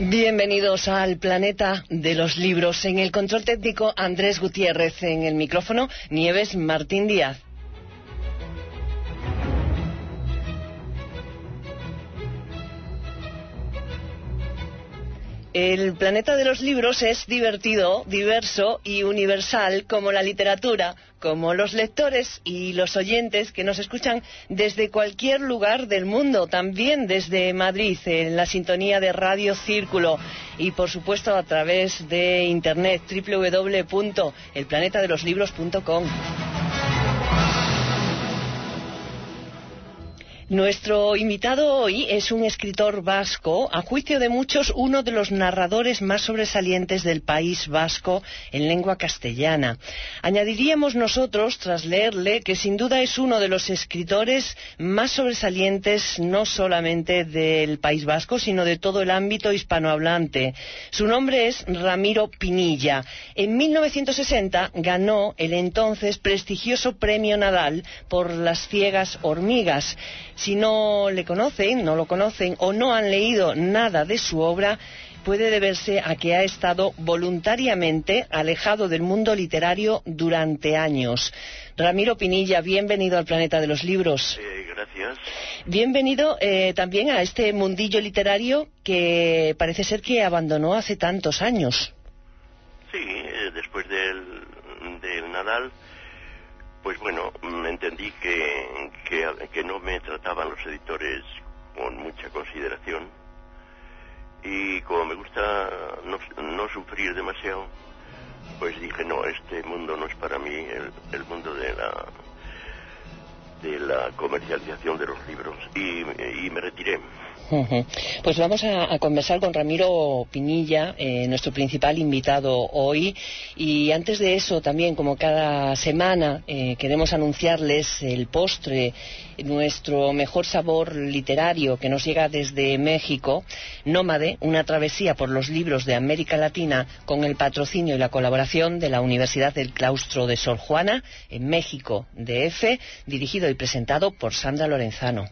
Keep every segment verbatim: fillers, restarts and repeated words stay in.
Bienvenidos al planeta de los libros. En el control técnico, Andrés Gutiérrez. En el micrófono, Nieves Martín Díaz. El planeta de los libros es divertido, diverso y universal, como la literatura, como los lectores y los oyentes que nos escuchan desde cualquier lugar del mundo, también desde Madrid, en la sintonía de Radio Círculo y, por supuesto, a través de Internet, doble u doble u doble u punto el planeta de los libros punto com. Nuestro invitado hoy es un escritor vasco, a juicio de muchos, uno de los narradores más sobresalientes del País Vasco en lengua castellana. Añadiríamos nosotros, tras leerle, que sin duda es uno de los escritores más sobresalientes no solamente del País Vasco, sino de todo el ámbito hispanohablante. Su nombre es Ramiro Pinilla. En mil novecientos sesenta ganó el entonces prestigioso Premio Nadal por Las ciegas hormigas. Si no le conocen, no lo conocen o no han leído nada de su obra, puede deberse a que ha estado voluntariamente alejado del mundo literario durante años. Ramiro Pinilla, bienvenido al Planeta de los Libros. Eh, gracias. Bienvenido eh, también a este mundillo literario que parece ser que abandonó hace tantos años. Sí, eh, después del, del Nadal, pues bueno, entendí que, que, que no me trataban los editores con mucha consideración y como me gusta no, no sufrir demasiado, pues dije, no, este mundo no es para mí, el, el mundo de la de la comercialización de los libros, y, y me retiré. Uh-huh. Pues vamos a, a conversar con Ramiro Pinilla, eh, nuestro principal invitado hoy, y antes de eso también, como cada semana, eh, queremos anunciarles el postre, nuestro mejor sabor literario que nos llega desde México, Nómade, una travesía por los libros de América Latina, con el patrocinio y la colaboración de la Universidad del Claustro de Sor Juana en México D F, dirigido y presentado por Sandra Lorenzano.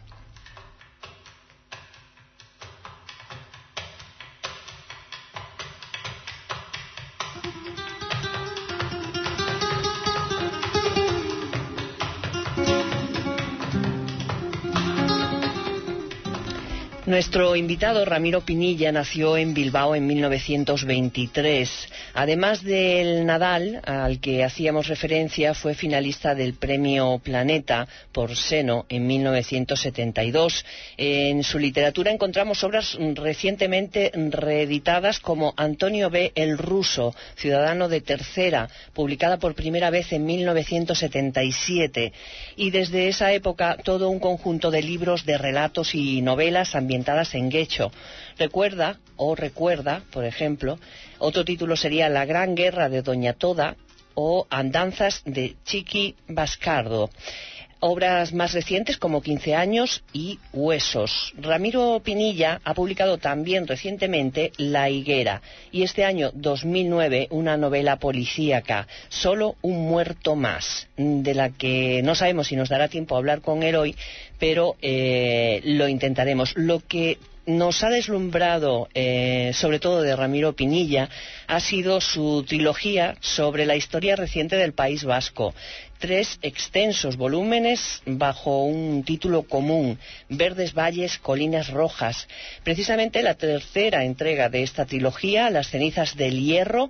Nuestro invitado, Ramiro Pinilla, nació en Bilbao en mil novecientos veintitrés. Además del Nadal, al que hacíamos referencia, fue finalista del Premio Planeta por Seno en mil novecientos setenta y dos. En su literatura encontramos obras recientemente reeditadas como Antonio B. el Ruso, ciudadano de Tercera, publicada por primera vez en mil novecientos setenta y siete. Y desde esa época todo un conjunto de libros de relatos y novelas ambientadas en Guecho. Recuerda, o recuerda, por ejemplo, otro título sería La Gran Guerra de Doña Toda o Andanzas de Chiqui Bascardo. Obras más recientes como quince años y Huesos. Ramiro Pinilla ha publicado también recientemente La Higuera y este año dos mil nueve una novela policíaca, Solo un muerto más, de la que no sabemos si nos dará tiempo a hablar con él hoy, pero eh, lo intentaremos. Lo que nos ha deslumbrado, eh, sobre todo de Ramiro Pinilla, ha sido su trilogía sobre la historia reciente del País Vasco. Tres extensos volúmenes bajo un título común, Verdes Valles, Colinas Rojas. Precisamente la tercera entrega de esta trilogía, Las cenizas del hierro,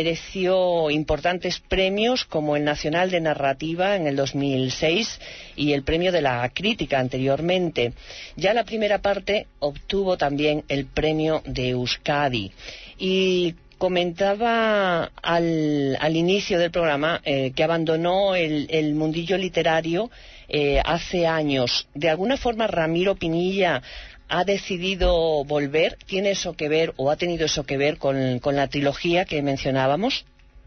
mereció importantes premios como el Nacional de Narrativa en el dos mil seis y el Premio de la Crítica anteriormente. Ya la primera parte obtuvo también el Premio de Euskadi. Y comentaba al, al inicio del programa eh, que abandonó el, el mundillo literario eh, hace años. ¿De alguna forma Ramiro Pinilla ha decidido volver? ¿Tiene eso que ver o ha tenido eso que ver con, con la trilogía que mencionábamos?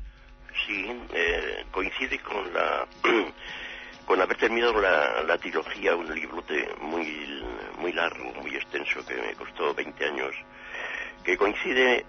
Sí, eh, coincide con la con haber terminado la, la trilogía, un libro de muy, muy largo, muy extenso, que me costó veinte años, que coincide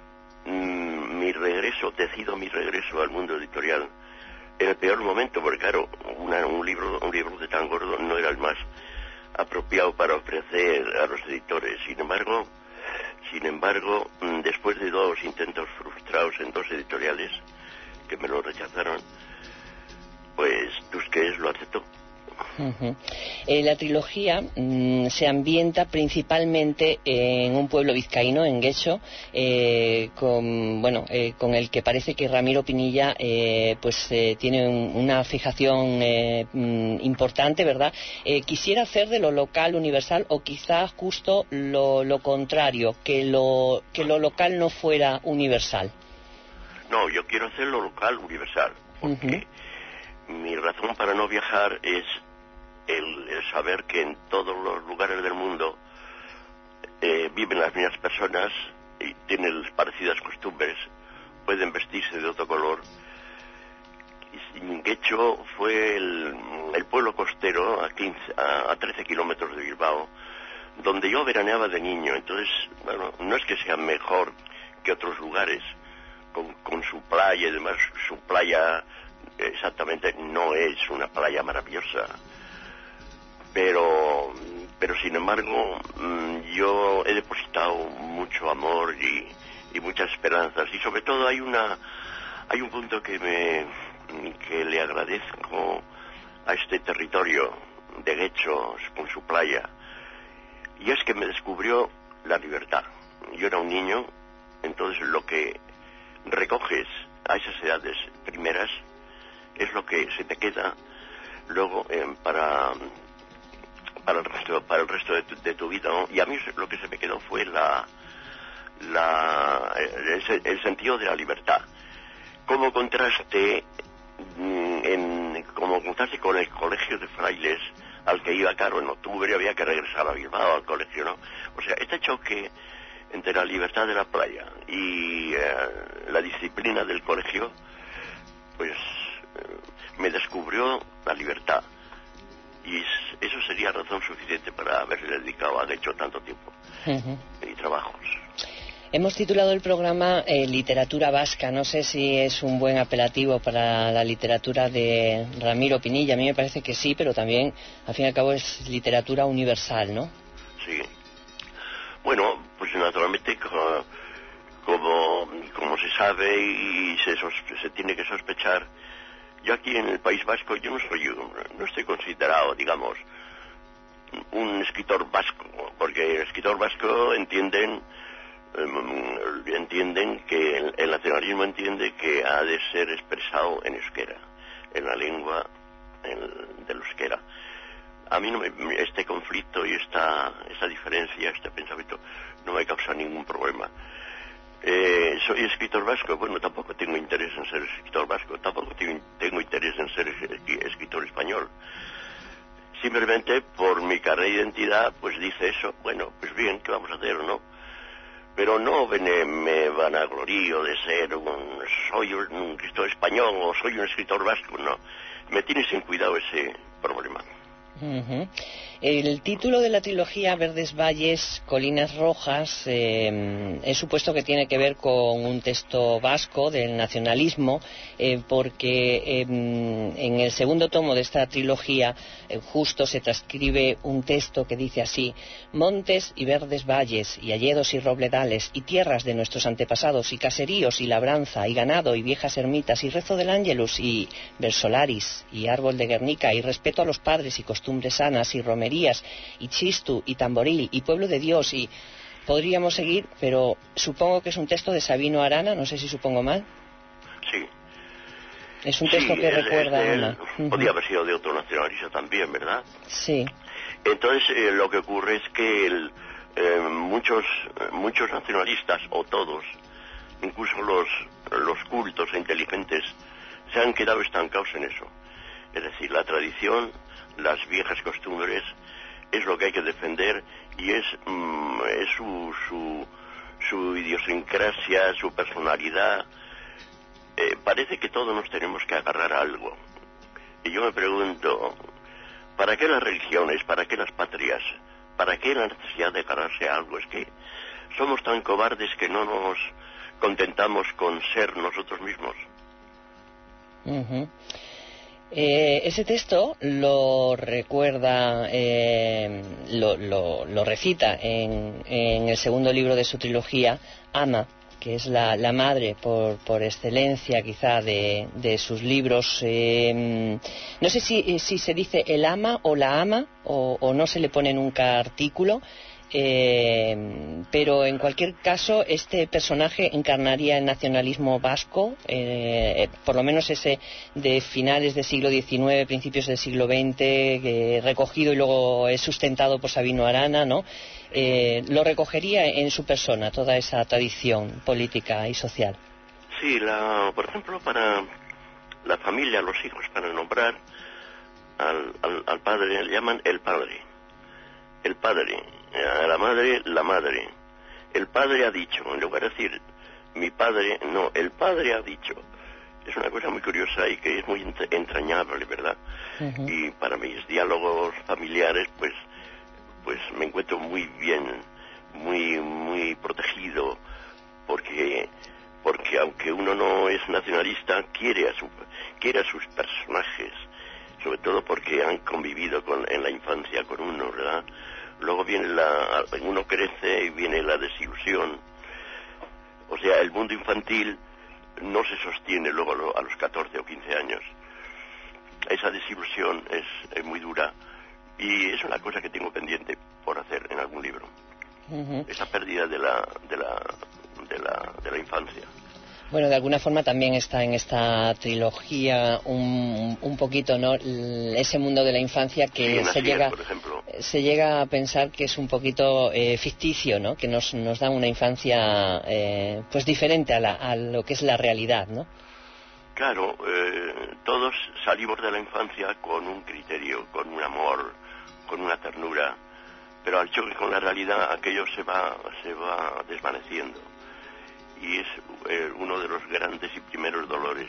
mi regreso, decido mi regreso al mundo editorial en el peor momento, porque claro, una, un libro un libro de tan gordo no era el más apropiado para ofrecer a los editores. Sin embargo, Sin embargo, después de dos intentos frustrados en dos editoriales que me lo rechazaron, pues Tusquets lo aceptó. Uh-huh. Eh, la trilogía mmm, se ambienta principalmente en un pueblo vizcaíno, en Guecho, eh, con bueno, eh, con el que parece que Ramiro Pinilla eh, pues eh, tiene un, una fijación eh, mmm, importante, ¿verdad? Eh, quisiera hacer de lo local universal, o quizás justo lo, lo contrario, que lo que lo local no fuera universal. No, yo quiero hacer lo local universal, porque uh-huh. mi razón para no viajar es El, el saber que en todos los lugares del mundo eh, viven las mismas personas y tienen parecidas costumbres, pueden vestirse de otro color. Guecho fue el, el pueblo costero a, quince, a, a trece kilómetros de Bilbao, donde yo veraneaba de niño. Entonces, bueno, no es que sea mejor que otros lugares, con, con su playa y demás. Su playa exactamente no es una playa maravillosa, pero pero sin embargo yo he depositado mucho amor y, y muchas esperanzas, y sobre todo hay una hay un punto que me que le agradezco a este territorio de Guecho con su playa, y es que me descubrió la libertad. Yo era un niño, entonces lo que recoges a esas edades primeras es lo que se te queda luego eh, para para el resto para el resto de tu, de tu vida, ¿no? Y a mí lo que se me quedó fue la la el, el sentido de la libertad, como contraste en como contraste con el colegio de frailes al que iba. Claro, en octubre había que regresar a Bilbao al colegio, ¿no? O sea, este choque entre la libertad de la playa y eh, la disciplina del colegio, pues eh, me descubrió la libertad. Y eso sería razón suficiente para haberle dedicado a Guecho tanto tiempo uh-huh. y trabajos. Hemos titulado el programa eh, Literatura Vasca. No sé si es un buen apelativo para la literatura de Ramiro Pinilla. A mí me parece que sí, pero también, al fin y al cabo, es literatura universal, ¿no? Sí. Bueno, pues naturalmente, como, como, como se sabe y se, sospe- se tiene que sospechar, yo aquí en el País Vasco, yo no soy, no estoy considerado, digamos, un escritor vasco, porque el escritor vasco entienden, eh, entienden que el, el nacionalismo entiende que ha de ser expresado en euskera, en la lengua en, del euskera. A mí no me, este conflicto y esta, esta diferencia, este pensamiento, no me causa ningún problema. Eh, soy escritor vasco, bueno, tampoco tengo interés en ser escritor vasco, tampoco tengo, tengo interés en ser escritor español. Simplemente por mi carrera de identidad, pues dice eso. Bueno, pues bien, ¿qué vamos a hacer o no? Pero no me, me vanaglorío de ser un, soy un escritor español o soy un escritor vasco, no. Me tiene sin cuidado ese problema. Uh-huh. El título de la trilogía Verdes Valles, Colinas Rojas, eh, he supuesto que tiene que ver con un texto vasco del nacionalismo, eh, porque eh, en el segundo tomo de esta trilogía eh, justo se transcribe un texto que dice así: montes y verdes valles y alledos y robledales y tierras de nuestros antepasados y caseríos y labranza y ganado y viejas ermitas y rezo del ángelus y versolaris y árbol de Guernica y respeto a los padres y costumbres sanas y romerías y chistu y tamboril y pueblo de Dios, y podríamos seguir, pero supongo que es un texto de Sabino Arana, no sé si supongo mal. Sí. Es un texto sí, que es, recuerda es a Ana. Uh-huh. Podría haber sido de otro nacionalista también, ¿verdad? Sí. Entonces eh, lo que ocurre es que el, eh, muchos muchos nacionalistas, o todos, incluso los los cultos e inteligentes, se han quedado estancados en eso. Es decir, la tradición, las viejas costumbres, es lo que hay que defender, y es, mm, es su, su, su idiosincrasia, su personalidad. Eh, parece que todos nos tenemos que agarrar a algo. Y yo me pregunto, ¿para qué las religiones? ¿Para qué las patrias? ¿Para qué la necesidad de agarrarse a algo? Es que somos tan cobardes que no nos contentamos con ser nosotros mismos. Uh-huh. Eh, ese texto lo recuerda, eh, lo, lo, lo recita en, en el segundo libro de su trilogía, Ama, que es la, la madre por, por excelencia quizá de, de sus libros. Eh, no sé si, si se dice el ama o la ama, o, o no se le pone nunca artículo. Eh, pero en cualquier caso este personaje encarnaría el nacionalismo vasco, eh, por lo menos ese de finales del siglo diecinueve, principios del siglo veinte, eh, recogido y luego es sustentado por Sabino Arana, ¿no? Eh, lo recogería en su persona toda esa tradición política y social. Sí, la, por ejemplo, para la familia, los hijos, para nombrar al, al, al padre, le llaman el padre. El padre, a la madre, la madre. El padre ha dicho, en lugar de decir mi padre, no, el padre ha dicho. Es una cosa muy curiosa y que es muy entrañable, ¿verdad? Uh-huh. Y para mis diálogos familiares, pues, pues me encuentro muy bien, muy, muy protegido, porque, porque aunque uno no es nacionalista, quiere a su, quiere a sus personajes, sobre todo porque han convivido con, en la infancia con uno, ¿verdad? Luego viene la, uno crece y viene la desilusión. O sea, el mundo infantil no se sostiene luego a los catorce o quince años. Esa desilusión es, es muy dura y es una cosa que tengo pendiente por hacer en algún libro. Uh-huh. Esa pérdida de la, de la, de la, de la infancia. Bueno, de alguna forma también está en esta trilogía un, un poquito, ¿no?, ese mundo de la infancia que sí, se llega por ejemplo. se llega a pensar que es un poquito eh, ficticio, ¿no?, que nos, nos da una infancia eh, pues diferente a, la, a lo que es la realidad, ¿no? Claro, eh, todos salimos de la infancia con un criterio, con un amor, con una ternura, pero al choque con la realidad aquello se va, se va desvaneciendo. Y es eh, uno de los grandes y primeros dolores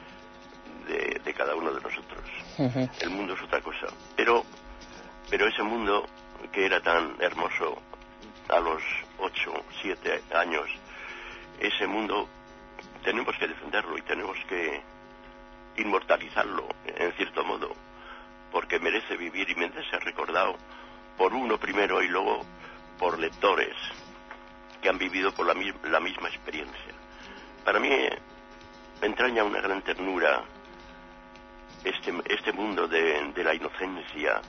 de, de cada uno de nosotros. Uh-huh. El mundo es otra cosa. Pero, pero ese mundo que era tan hermoso a los ocho, siete años, ese mundo tenemos que defenderlo y tenemos que inmortalizarlo, en cierto modo, porque merece vivir y merece ser recordado por uno primero y luego por lectores que han vivido por la, la misma experiencia. Para mí me entraña una gran ternura este, este mundo de, de la inocencia,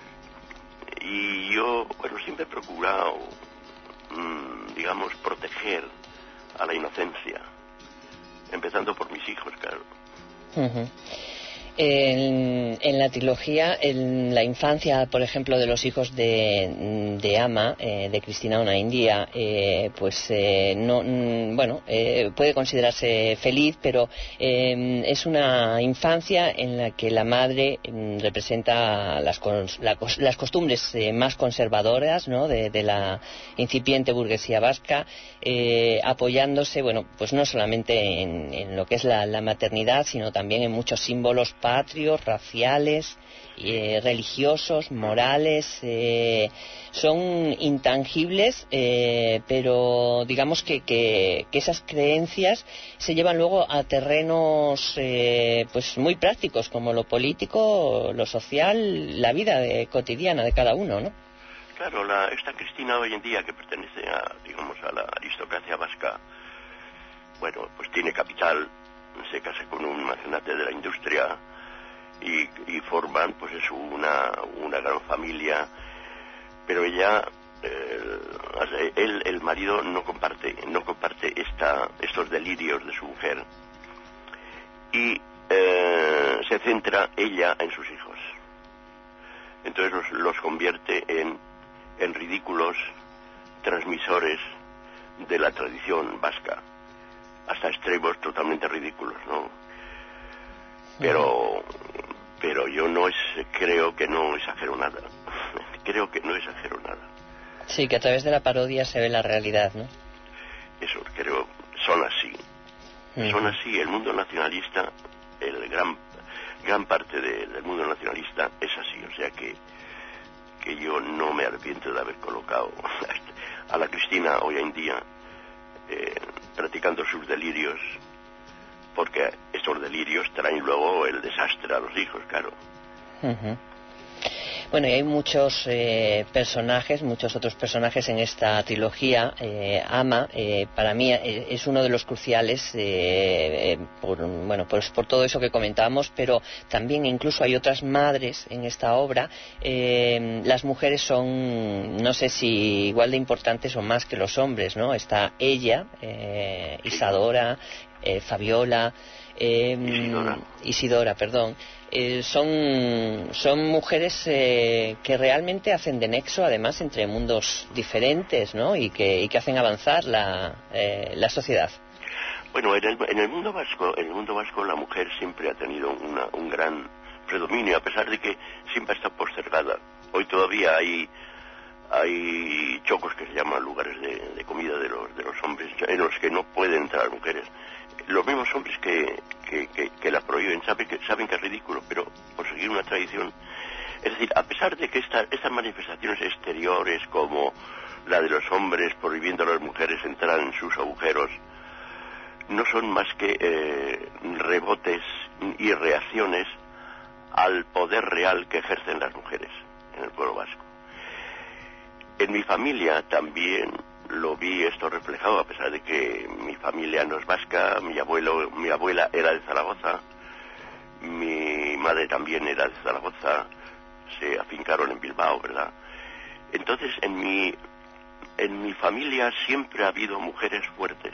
y yo, bueno, siempre he procurado, mmm, digamos, proteger a la inocencia, empezando por mis hijos, claro. Uh-huh. En, en la trilogía, en la infancia, por ejemplo, de los hijos de, de Ama, eh, de Cristina Una India, eh, pues eh, no, bueno, eh, puede considerarse feliz, pero eh, es una infancia en la que la madre eh, representa las, la, las costumbres eh, más conservadoras, ¿no?, de, de la incipiente burguesía vasca, eh, apoyándose, bueno, pues no solamente en, en lo que es la, la maternidad, sino también en muchos símbolos patrios, raciales, eh, religiosos, morales, eh, son intangibles, eh, pero digamos que, que, que esas creencias se llevan luego a terrenos eh, pues muy prácticos, como lo político, lo social, la vida de, cotidiana de cada uno, ¿no? Claro, la, esta Cristina hoy en día, que pertenece a, digamos, a la aristocracia vasca, bueno, pues tiene capital, se casa con un magnate de la industria y, y forman, pues es una, una gran familia, pero ella, eh, él, el marido no comparte, no comparte esta, estos delirios de su mujer, y eh, se centra ella en sus hijos. Entonces los, los convierte en, en ridículos transmisores de la tradición vasca, hasta extremos totalmente ridículos, ¿no? Pero, pero yo no es, creo que no exagero nada. Creo que no exagero nada. Sí, que a través de la parodia se ve la realidad, ¿no? Eso, creo, son así. Uh-huh. Son así. El mundo nacionalista, el gran, gran parte de, del mundo nacionalista es así. O sea que, que yo no me arrepiento de haber colocado a la Cristina hoy en día, eh, practicando sus delirios, porque estos delirios traen luego el desastre a los hijos, claro. Uh-huh. Bueno, y hay muchos eh, personajes, muchos otros personajes en esta trilogía. Eh, Ama, eh, para mí, eh, es uno de los cruciales, eh, eh, por, bueno, pues por todo eso que comentábamos, pero también incluso hay otras madres en esta obra. Eh, las mujeres son, no sé si igual de importantes o más que los hombres, ¿no? Está ella, eh, Isadora, eh, Fabiola, eh, Isidora. Isidora, perdón. Eh, son, son mujeres eh, que realmente hacen de nexo, además, entre mundos diferentes, ¿no? Y que, y que hacen avanzar la, eh, la sociedad. Bueno, en el, en el mundo vasco, en el mundo vasco la mujer siempre ha tenido una, un gran predominio, a pesar de que siempre está postergada. Hoy todavía hay hay chocos que se llaman lugares de, de comida de los de los hombres en los que no pueden entrar mujeres. Los mismos hombres que, que, que, que la prohíben saben que, saben que es ridículo, pero por seguir una tradición. Es decir, a pesar de que esta, estas manifestaciones exteriores, como la de los hombres prohibiendo a las mujeres entrar en sus agujeros, no son más que eh, rebotes y reacciones al poder real que ejercen las mujeres en el pueblo vasco. En mi familia también lo vi esto reflejado, a pesar de que mi familia no es vasca. Mi abuelo, mi abuela era de Zaragoza, mi madre también era de Zaragoza, se afincaron en Bilbao, ¿verdad? Entonces, en mi, en mi familia siempre ha habido mujeres fuertes,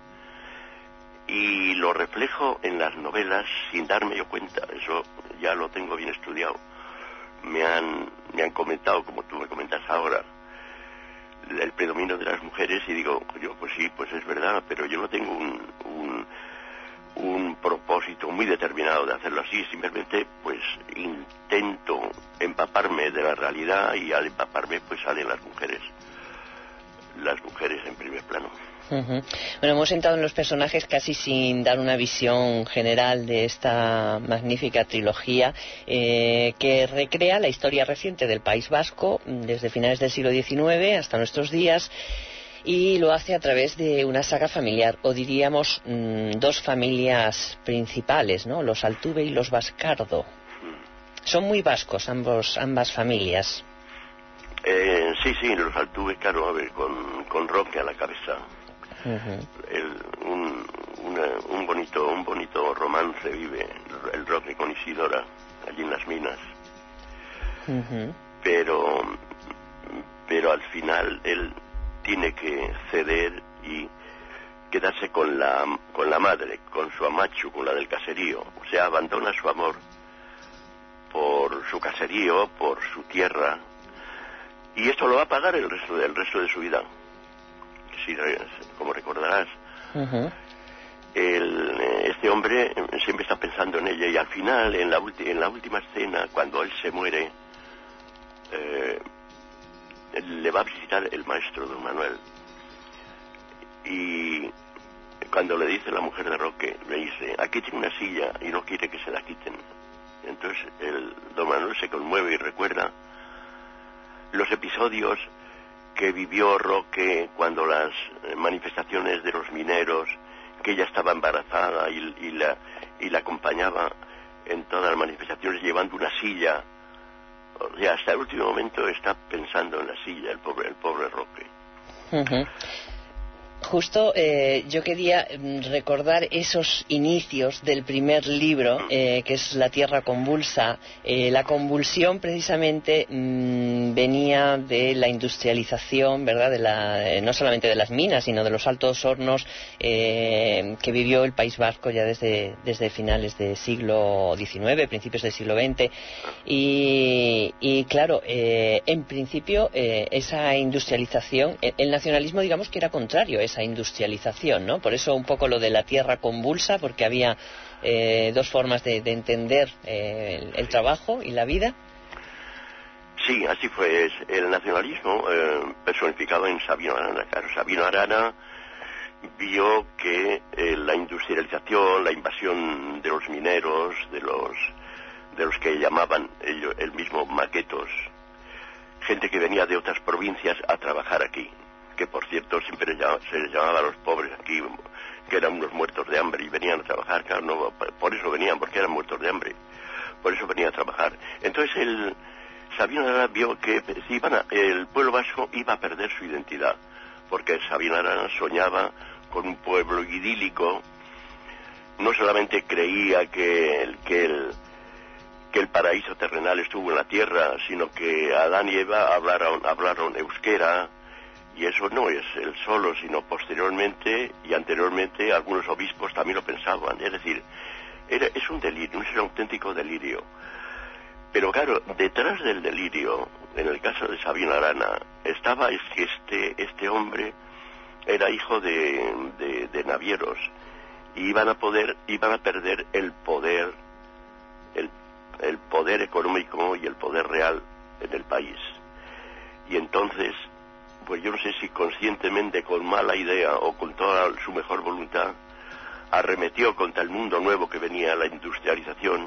y lo reflejo en las novelas sin darme yo cuenta. Eso ya lo tengo bien estudiado. Me han, me han comentado, como tú me comentas ahora, el predominio de las mujeres, y digo yo, pues sí, pues es verdad, pero yo no tengo un, un, un propósito muy determinado de hacerlo así. Simplemente pues intento empaparme de la realidad, y al empaparme pues salen las mujeres las mujeres en primer plano. Uh-huh. Bueno, hemos entrado en los personajes casi sin dar una visión general de esta magnífica trilogía eh, que recrea la historia reciente del País Vasco desde finales del siglo diecinueve hasta nuestros días, y lo hace a través de una saga familiar, o diríamos mmm, dos familias principales, ¿no? Los Altuve y los Bascardo. Son muy vascos ambos, ambas familias. Eh, sí, sí, los Altuve, claro, a ver, con, con Roque a la cabeza. Uh-huh. El, un, una, un bonito un bonito romance vive el Roque con Isidora allí en las minas. Uh-huh. pero pero al final él tiene que ceder y quedarse con la con la madre, con su amachu, con la del caserío. O sea, abandona su amor por su caserío, por su tierra, y esto lo va a pagar el resto del resto de su vida. Si, como recordarás, uh-huh. el, este hombre siempre está pensando en ella, y al final, en la, ulti- en la última escena, cuando él se muere, eh, le va a visitar el maestro don Manuel, y cuando le dice la mujer de Roque, le dice, aquí tiene una silla y no quiere que se la quiten. Entonces el don Manuel se conmueve y recuerda los episodios que vivió Roque cuando las manifestaciones de los mineros, que ella estaba embarazada y, y, la, y la acompañaba en todas las manifestaciones llevando una silla. O sea, hasta el último momento está pensando en la silla el pobre, el pobre Roque. Uh-huh. Justo eh, yo quería recordar esos inicios del primer libro, eh, que es La Tierra Convulsa. Eh, la convulsión precisamente mmm, venía de la industrialización, ¿verdad? De la, eh, no solamente de las minas, sino de los altos hornos eh, que vivió el País Vasco ya desde, desde finales del siglo diecinueve, principios del siglo veinte. Y, y claro, eh, en principio eh, esa industrialización, el nacionalismo digamos que era contrario a esa industrialización, ¿no? Por eso un poco lo de la tierra convulsa, porque había eh, dos formas de, de entender eh, el, el trabajo y la vida. Sí, así fue. El nacionalismo eh, personificado en Sabino Arana. Claro, Sabino Arana vio que eh, la industrialización, la invasión de los mineros, de los de los que llamaban ellos, el mismo maquetos, gente que venía de otras provincias a trabajar aquí, que por cierto siempre se les llamaba a los pobres aquí que eran unos muertos de hambre y venían a trabajar, claro, no, por eso venían, porque eran muertos de hambre, por eso venían a trabajar. Entonces el Sabino Arana vio que si iban a, el pueblo vasco iba a perder su identidad, porque Sabino Arana soñaba con un pueblo idílico, no solamente creía que el, que el, que el paraíso terrenal estuvo en la tierra, sino que Adán y Eva hablaron, hablaron euskera, y eso no es él solo, sino posteriormente y anteriormente algunos obispos también lo pensaban. Es decir, era, es un delirio, es un auténtico delirio. Pero claro, detrás del delirio, en el caso de Sabino Arana, estaba es que este, este hombre era hijo de, de, de navieros, y iban a poder, iban a perder el poder, el, el poder económico y el poder real en el país. Y entonces, pues yo no sé si conscientemente, con mala idea o con toda su mejor voluntad, arremetió contra el mundo nuevo que venía, la industrialización,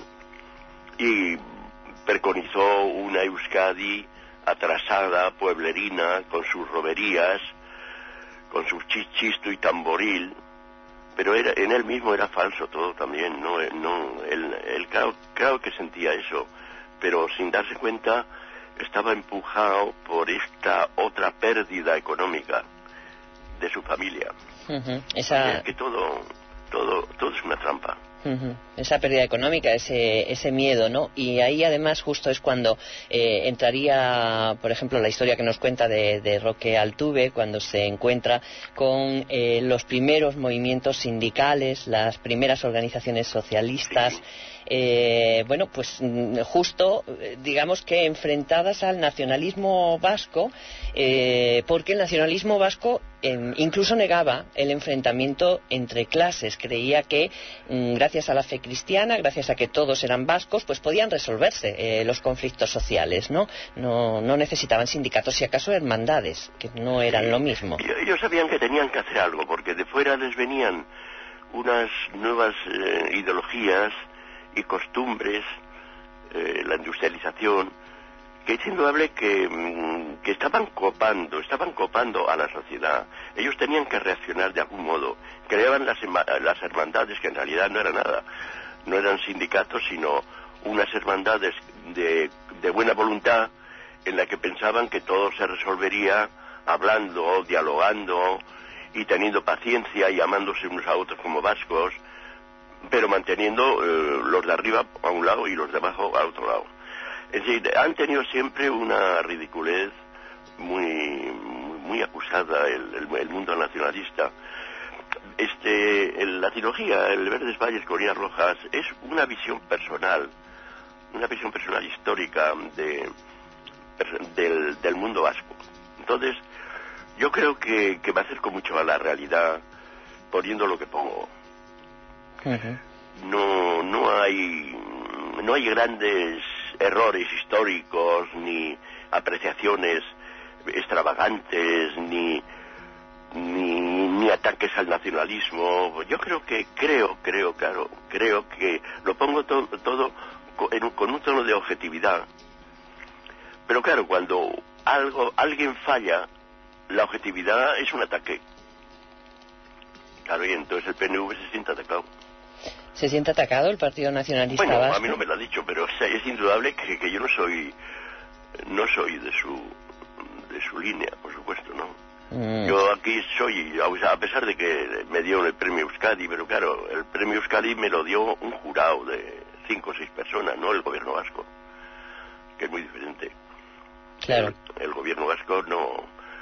y preconizó una Euskadi atrasada, pueblerina, con sus roberías, con su chichisto y tamboril, pero era, en él mismo era falso todo también, no, no, él, él claro, claro que sentía eso, pero sin darse cuenta estaba empujado por esta otra pérdida económica de su familia. Uh-huh. Esa... Es que todo, todo, todo es una trampa. Uh-huh. Esa pérdida económica, ese, ese miedo, ¿no? Y ahí además justo es cuando eh, entraría, por ejemplo, la historia que nos cuenta de, de Roque Altuve, cuando se encuentra con eh, los primeros movimientos sindicales, las primeras organizaciones socialistas. Sí. Eh, bueno, pues justo, digamos que enfrentadas al nacionalismo vasco, eh, porque el nacionalismo vasco eh, incluso negaba el enfrentamiento entre clases, creía que mm, gracias a la fe cristiana, gracias a que todos eran vascos, pues podían resolverse eh, los conflictos sociales, ¿no? ¿no? No necesitaban sindicatos, si acaso hermandades, que no eran sí, lo mismo. Ellos sabían que tenían que hacer algo, porque de fuera les venían unas nuevas eh, ideologías y costumbres, eh, la industrialización, que es indudable que, que estaban copando, estaban copando a la sociedad. Ellos tenían que reaccionar de algún modo. Creaban las, las hermandades, que en realidad no eran nada, no eran sindicatos, sino unas hermandades de, de buena voluntad, en la que pensaban que todo se resolvería hablando, dialogando y teniendo paciencia y amándose unos a otros como vascos, pero manteniendo eh, los de arriba a un lado y los de abajo al otro lado. Es decir, han tenido siempre una ridiculez muy muy, muy acusada el, el, el mundo nacionalista. Este, el, la trilogía, el Verdes Valles, Colinas Rojas, es una visión personal, una visión personal histórica de, del, del mundo vasco. Entonces, yo creo que, que me acerco mucho a la realidad poniendo lo que pongo. Uh-huh. No, no hay, no hay grandes errores históricos ni apreciaciones extravagantes ni, ni ni ataques al nacionalismo. Yo creo que creo creo claro creo que lo pongo to, todo con, en, con un tono de objetividad, pero claro, cuando algo alguien falla, la objetividad es un ataque, claro, y entonces el P N V se siente atacado. ¿Se siente atacado el Partido Nacionalista Bueno, Vasco? A mí no me lo ha dicho, pero o sea, es indudable que, que yo no soy no soy de su de su línea, por supuesto, ¿no? Mm. Yo aquí soy, a pesar de que me dio el premio Euskadi, pero claro, el premio Euskadi me lo dio un jurado de cinco o seis personas, no el gobierno vasco, que es muy diferente. Claro. El, el gobierno vasco no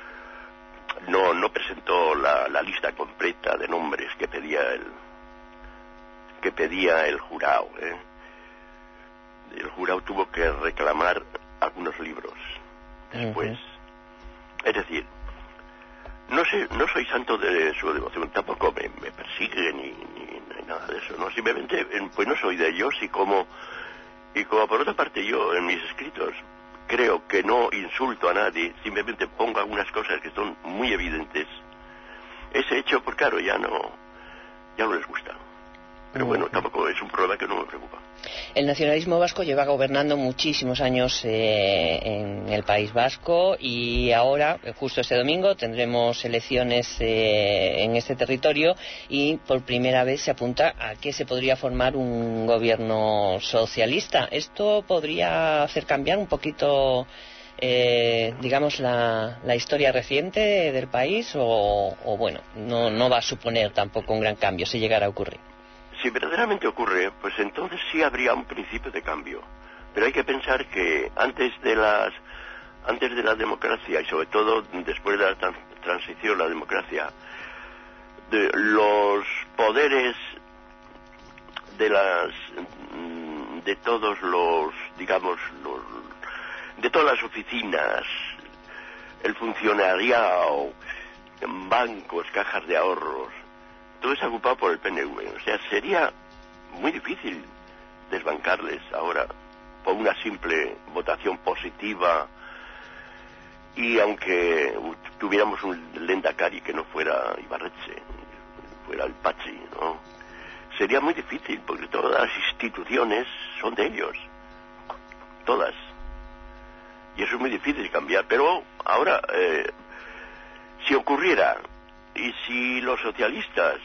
no no presentó la, la lista completa de nombres que pedía el que pedía el jurado, ¿eh? El jurado tuvo que reclamar algunos libros después. Uh-huh. Es decir, no sé, no soy santo de su devoción, tampoco me, me persigue ni, ni, ni nada de eso, no, simplemente pues no soy de ellos, y como y como por otra parte yo en mis escritos creo que no insulto a nadie, simplemente pongo algunas cosas que son muy evidentes. Ese hecho, pues claro, ya no ya no les gusta. Pero bueno, tampoco es un problema que no me preocupa. El nacionalismo vasco lleva gobernando muchísimos años eh, en el País Vasco y ahora, justo este domingo, tendremos elecciones eh, en este territorio y por primera vez se apunta a que se podría formar un gobierno socialista. ¿Esto podría hacer cambiar un poquito, eh, digamos, la, la historia reciente del país o, o bueno, no, no va a suponer tampoco un gran cambio si llegara a ocurrir? Si verdaderamente ocurre, pues entonces sí habría un principio de cambio. Pero hay que pensar que antes de las antes de la democracia y sobre todo después de la trans- transición, la democracia, de los poderes de las de todos los, digamos, los, de todas las oficinas, el funcionariado, bancos, cajas de ahorros, todo es ocupado por el P N V. O sea, sería muy difícil desbancarles ahora por una simple votación positiva, y aunque tuviéramos un Lehendakari que no fuera Ibarretxe, fuera el Pachi, ¿no? Sería muy difícil porque todas las instituciones son de ellos, todas, y eso es muy difícil cambiar. Pero ahora, eh, si ocurriera y si los socialistas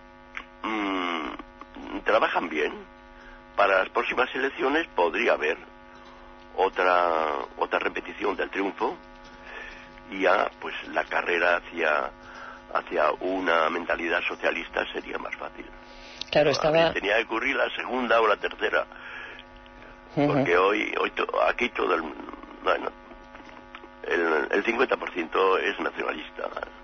mmm, trabajan bien, para las próximas elecciones podría haber otra otra repetición del triunfo, y ya pues la carrera hacia hacia una mentalidad socialista sería más fácil. Claro, estaba... Tenía que ocurrir la segunda o la tercera, uh-huh. Porque hoy hoy to, aquí todo el bueno, el, el cincuenta por ciento es nacionalista.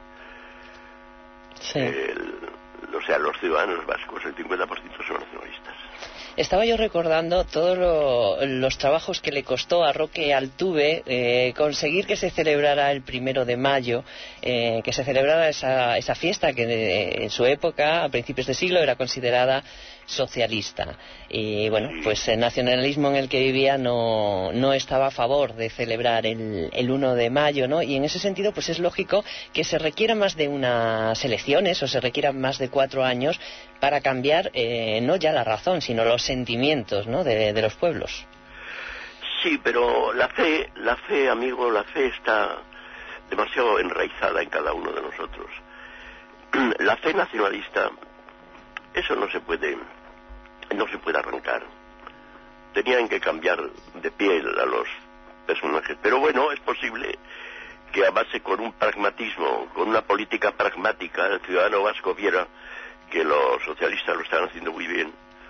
Sí. El, o sea, los ciudadanos vascos, el cincuenta por ciento son nacionalistas. Estaba yo recordando todos lo, los trabajos que le costó a Roque Altuve eh, conseguir que se celebrara el primero de mayo, eh, que se celebrara esa, esa fiesta que de, en su época, a principios de siglo, era considerada socialista. Y bueno, pues el nacionalismo en el que vivía no, no estaba a favor de celebrar el, el uno de mayo, ¿no? Y en ese sentido, pues es lógico que se requiera más de unas elecciones o se requieran más de cuatro años para cambiar eh, no ya la razón, sino los sentimientos, ¿no?, de, de los pueblos. Sí, pero la fe, la fe, amigo, la fe está demasiado enraizada en cada uno de nosotros. La fe nacionalista, eso no se puede, no se puede arrancar. Tenían que cambiar de piel a los personajes. Pero bueno, es posible que a base con un pragmatismo, con una política pragmática, el ciudadano vasco viera que los socialistas lo están haciendo muy bien.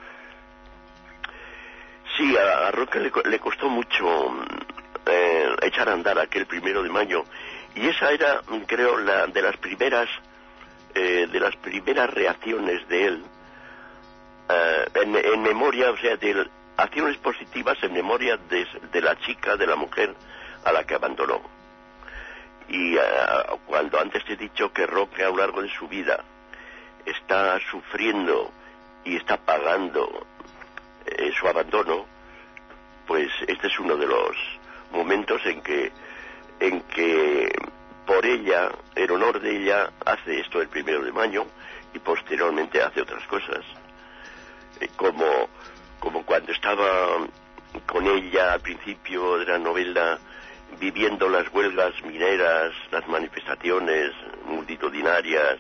Sí, a, a Roque le, le costó mucho eh, echar a andar aquel primero de mayo, y esa era, creo, la de las primeras eh, de las primeras reacciones de él eh, en, en memoria, o sea, de acciones positivas en memoria de, de la chica, de la mujer a la que abandonó. Y uh, cuando antes te he dicho que Roque a lo largo de su vida está sufriendo y está pagando eh, su abandono, pues este es uno de los momentos en que en que por ella, en honor de ella, hace esto el primero de mayo y posteriormente hace otras cosas, eh, como como cuando estaba con ella al principio de la novela, viviendo las huelgas mineras, las manifestaciones multitudinarias,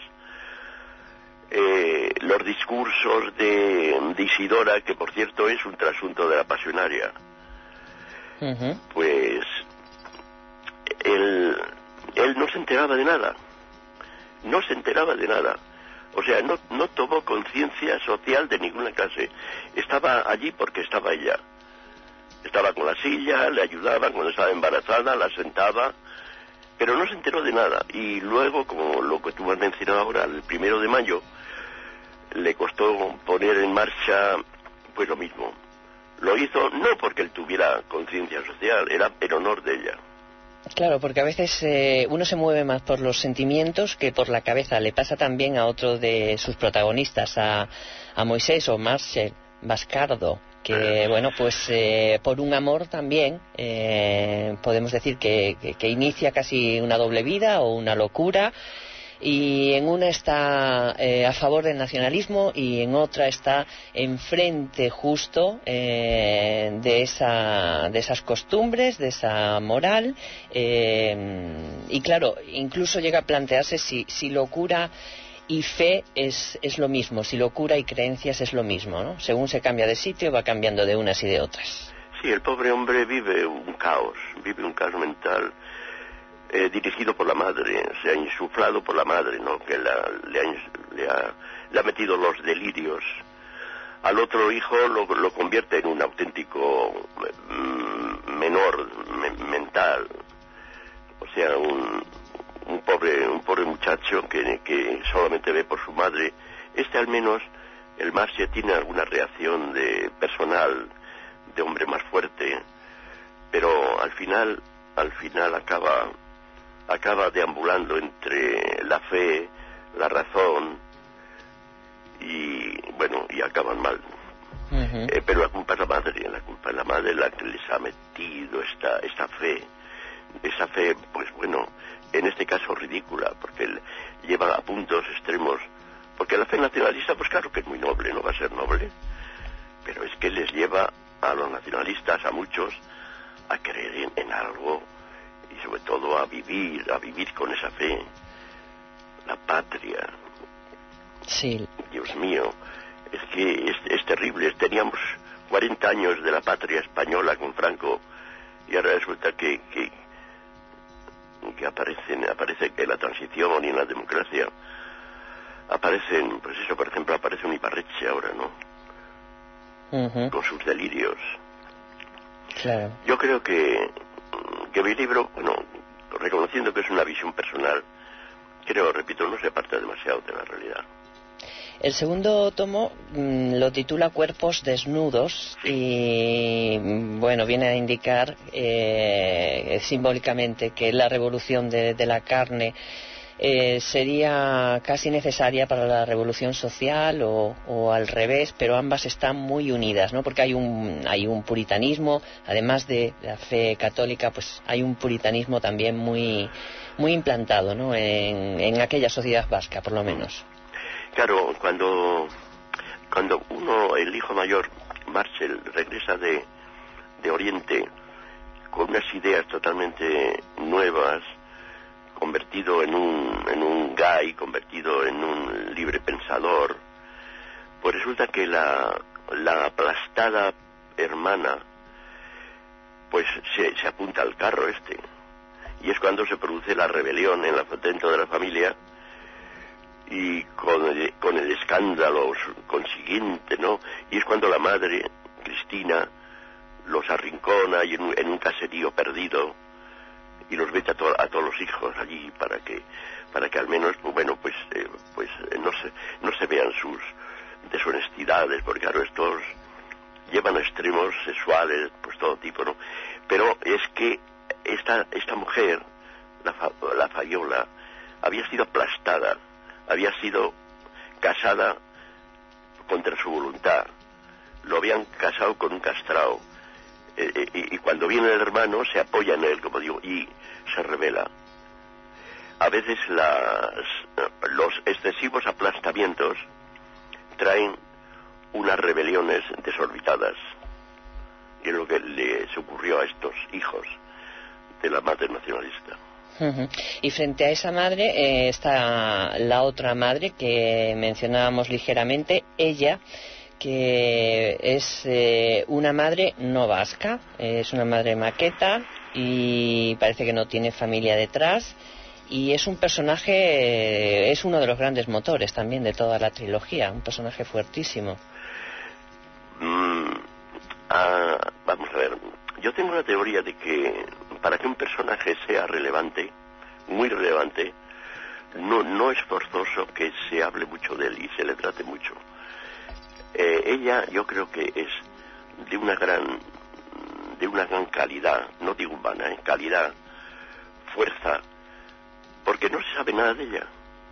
eh, los discursos de, de Isidora, que por cierto es un trasunto de la Pasionaria. Uh-huh. Pues él, él no se enteraba de nada, no se enteraba de nada. O sea, no, no tomó conciencia social de ninguna clase. Estaba allí porque estaba ella. Estaba con la silla, le ayudaba cuando estaba embarazada, la sentaba, pero no se enteró de nada. Y luego, como lo que tú has mencionado ahora, el primero de mayo, le costó poner en marcha, pues lo mismo. Lo hizo no porque él tuviera conciencia social, era en honor de ella. Claro, porque a veces eh, uno se mueve más por los sentimientos que por la cabeza. Le pasa también a otro de sus protagonistas, a, a Moisés o Marcel Bascardo, que bueno, pues eh, por un amor también eh, podemos decir que, que, que inicia casi una doble vida o una locura, y en una está eh, a favor del nacionalismo y en otra está enfrente justo eh, de esa de esas costumbres, de esa moral, eh, y claro, incluso llega a plantearse si, si locura y fe es, es lo mismo, si locura y creencias es lo mismo, ¿no? Según se cambia de sitio va cambiando de unas y de otras. Sí, el pobre hombre vive un caos, vive un caos mental eh, dirigido por la madre, se ha insuflado por la madre, ¿no? Que la, le, ha, le, ha, le ha metido los delirios. Al otro hijo lo, lo convierte en un auténtico mm, menor me, mental, o sea, un, un pobre un pobre muchacho que, que solamente ve por su madre. Este al menos, el Marcia, tiene alguna reacción de personal, de hombre más fuerte, pero al final al final acaba acaba deambulando entre la fe, la razón y bueno, y acaban mal. Uh-huh. eh, pero la culpa es la madre, la culpa es la madre la que les ha metido esta esta fe, esa fe, pues bueno, en este caso ridícula, porque lleva a puntos extremos, porque la fe nacionalista, pues claro que es muy noble, no va a ser noble, pero es que les lleva a los nacionalistas, a muchos, a creer en, en algo y sobre todo a vivir, a vivir con esa fe, la patria. Sí. Dios mío, es que es, es terrible. Teníamos cuarenta años de la patria española con Franco y ahora resulta que que, que aparecen, aparece que en la transición y en la democracia aparecen, pues eso, por ejemplo, aparece un Ibarretxe ahora, ¿no? Uh-huh. Con sus delirios. Claro. Yo creo que, que mi libro, bueno, reconociendo que es una visión personal, creo, repito, no se aparta demasiado de la realidad. El segundo tomo mmm, lo titula Cuerpos desnudos, sí. Y bueno, viene a indicar eh, simbólicamente que la revolución de, de la carne Eh, sería casi necesaria para la revolución social o, o al revés, pero ambas están muy unidas, ¿no? Porque hay un hay un puritanismo, además de la fe católica, pues hay un puritanismo también muy muy implantado, ¿no? En, en aquella sociedad vasca, por lo menos. Claro, cuando cuando uno, el hijo mayor, Marcel, regresa de de Oriente con unas ideas totalmente nuevas, convertido en un en un gay, convertido en un libre pensador, pues resulta que la la aplastada hermana pues se, se apunta al carro este, y es cuando se produce la rebelión en la, dentro de la familia, y con el, con el escándalo consiguiente, ¿no? Y es cuando la madre, Cristina, los arrincona y en un, en un caserío perdido, y los vete a, to- a todos los hijos allí para que para que al menos, bueno, pues eh, pues eh, no se no se vean sus deshonestidades, porque claro, estos llevan a extremos sexuales, pues todo tipo, ¿no? Pero es que esta esta mujer, la, fa- la Fayola, había sido aplastada, había sido casada contra su voluntad, lo habían casado con un castrao. Eh, eh, y cuando viene el hermano se apoya en él, como digo, y se revela. A veces las, los excesivos aplastamientos traen unas rebeliones desorbitadas, y es lo que les ocurrió a estos hijos de la madre nacionalista. Uh-huh. Y frente a esa madre eh, está la otra madre que mencionábamos ligeramente, ella, que es eh, una madre no vasca, eh, es una madre maqueta y parece que no tiene familia detrás, y es un personaje, eh, es uno de los grandes motores también de toda la trilogía, un personaje fuertísimo. Mm, ah, vamos a ver, yo tengo la teoría de que para que un personaje sea relevante, muy relevante, no, no es forzoso que se hable mucho de él y se le trate mucho. Eh, ella, yo creo que es de una gran de una gran calidad, no digo humana, eh, calidad, fuerza, porque no se sabe nada de ella.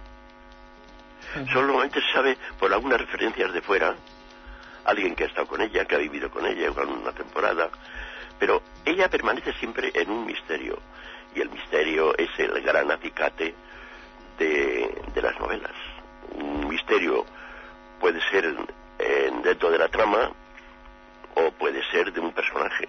Uh-huh. Solamente se sabe por algunas referencias de fuera, alguien que ha estado con ella, que ha vivido con ella en una temporada, pero ella permanece siempre en un misterio, y el misterio es el gran acicate de, de las novelas. Un misterio puede ser en, dentro de la trama o puede ser de un personaje.